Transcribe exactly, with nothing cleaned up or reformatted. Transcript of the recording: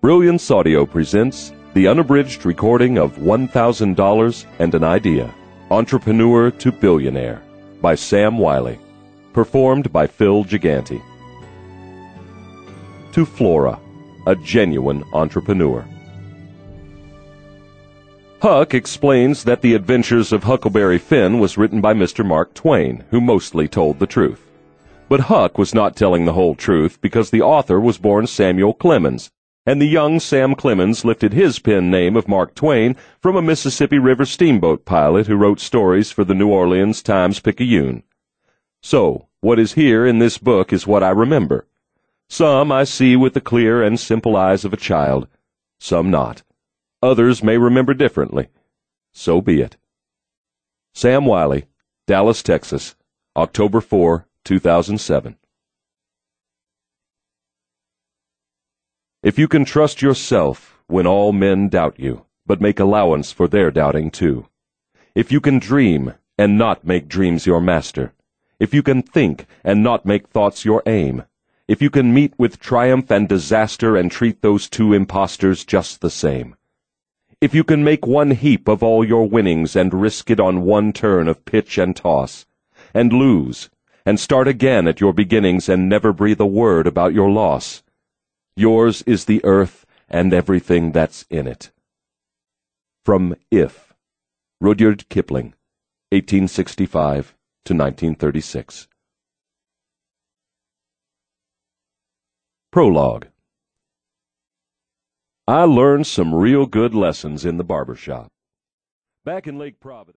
Brilliance Audio presents the unabridged recording of one thousand dollars and an Idea, Entrepreneur to Billionaire, by Sam Wiley, performed by Phil Gigante. To Flora, a genuine entrepreneur. Huck explains that The Adventures of Huckleberry Finn was written by Mister Mark Twain, who mostly told the truth. But Huck was not telling the whole truth because the author was born Samuel Clemens, and the young Sam Clemens lifted his pen name of Mark Twain from a Mississippi River steamboat pilot who wrote stories for the New Orleans Times-Picayune. So, what is here in this book is what I remember. Some I see with the clear and simple eyes of a child, some not. Others may remember differently. So be it. Sam Wiley, Dallas, Texas, October fourth, two thousand seven. If you can trust yourself when all men doubt you, but make allowance for their doubting too. If you can dream and not make dreams your master. If you can think and not make thoughts your aim. If you can meet with triumph and disaster and treat those two impostors just the same. If you can make one heap of all your winnings and risk it on one turn of pitch and toss, and lose, and start again at your beginnings and never breathe a word about your loss. Yours is the earth and everything that's in it. From If, Rudyard Kipling, eighteen sixty-five to nineteen thirty-six. Prologue. I learned some real good lessons in the barber shop. Back in Lake Providence.